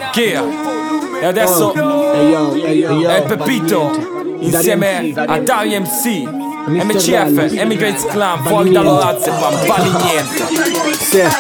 Che? E adesso è Pepito insieme a Dario MC, MCF, Emigrants Clan, fuori dallo Lazio, ma vale niente.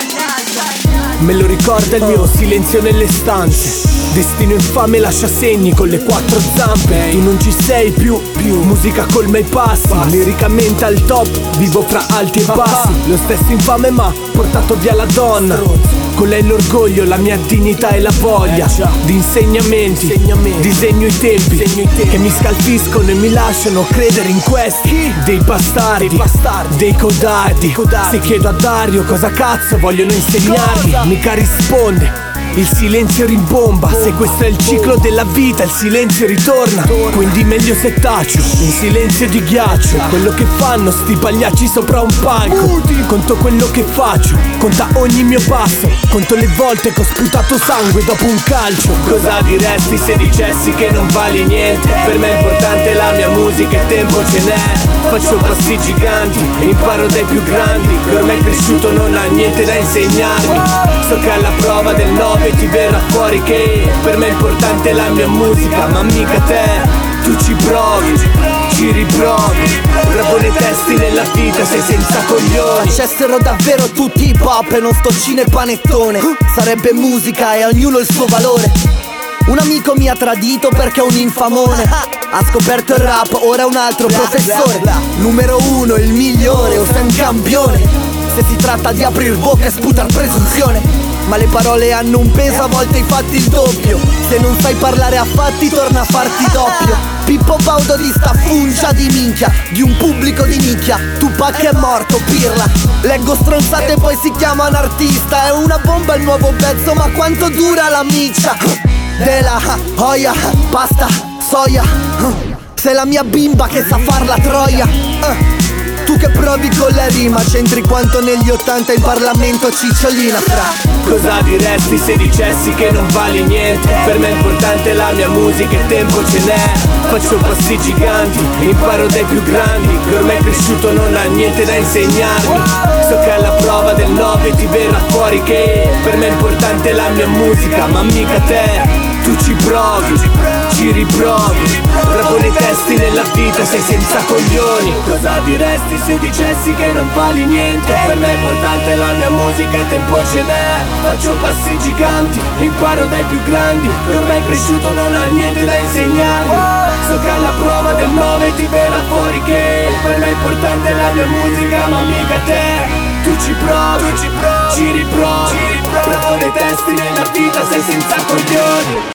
Me lo ricorda il mio silenzio nelle stanze. Destino infame lascia segni con le quattro zampe. Tu non ci sei più, musica colma i passi. Liricamente al top, vivo fra alti e bassi. Lo stesso infame ma portato via la donna. Con lei l'orgoglio, la mia dignità e la voglia di insegnamenti. Disegno i tempi che mi scalfiscono e mi lasciano credere in questi dei bastardi, dei codardi. Se chiedo a Dario cosa cazzo vogliono insegnarmi, mica risponde. Il silenzio rimbomba, se questo è il ciclo della vita, il silenzio ritorna. Quindi meglio se tacio, in silenzio di ghiaccio. Quello che fanno sti pagliacci sopra un palco. Conto quello che faccio, conta ogni mio passo. Conto le volte che ho sputato sangue dopo un calcio. Cosa diresti se dicessi che non vali niente? Per me è importante la mia musica e tempo ce n'è. Faccio passi giganti e imparo dai più grandi, che ormai cresciuto non ha niente da insegnarmi. So che alla prova del 9 ti verrà fuori che per me è importante la mia musica, ma mica te. Tu ci provi, ci riprovi, bravo nei testi nella vita, sei senza coglioni. Facessero davvero tutti hip hop e non stoccine e panettone, sarebbe musica e ognuno il suo valore. Un amico mi ha tradito perché è un infamone. Ha scoperto il rap, ora è un altro professore. Numero uno, il migliore, o sei un campione. Se si tratta di aprir bocca e sputar presunzione. Ma le parole hanno un peso, a volte i fatti il doppio. Se non sai parlare a fatti, torna a farti doppio. Pippo Baudo di sta funcia di minchia, di un pubblico di nicchia. Tupac è morto, pirla. Leggo stronzate e poi si chiama un artista. È una bomba il nuovo pezzo, ma quanto dura la miccia? Della oia, pasta, soia. Sei la mia bimba che sa far la troia. Tu che provi con la rima, c'entri quanto negli 80 in Parlamento Cicciolina fra. Cosa diresti se dicessi che non vali niente? Per me è importante la mia musica e tempo ce n'è. Faccio passi giganti e imparo dai più grandi, che ormai cresciuto non ha niente da insegnarmi. So che alla prova del 9 ti verrà fuori che per me è importante la mia musica, ma mica te. Tu ci provi, ci riprovi, bravo nei testi nella vita, sei senza coglioni. Cosa diresti se dicessi che non vali niente? Per me è importante la mia musica e tempo ce n'è. Faccio passi giganti, imparo dai più grandi, che ormai cresciuto non ha niente da insegnarmi. So che alla prova del 9 ti verrà fuori che per me è importante la mia musica, ma mica te. Tu ci provi, ci riprovi, bravo nei testi nella vita, sei senza coglioni.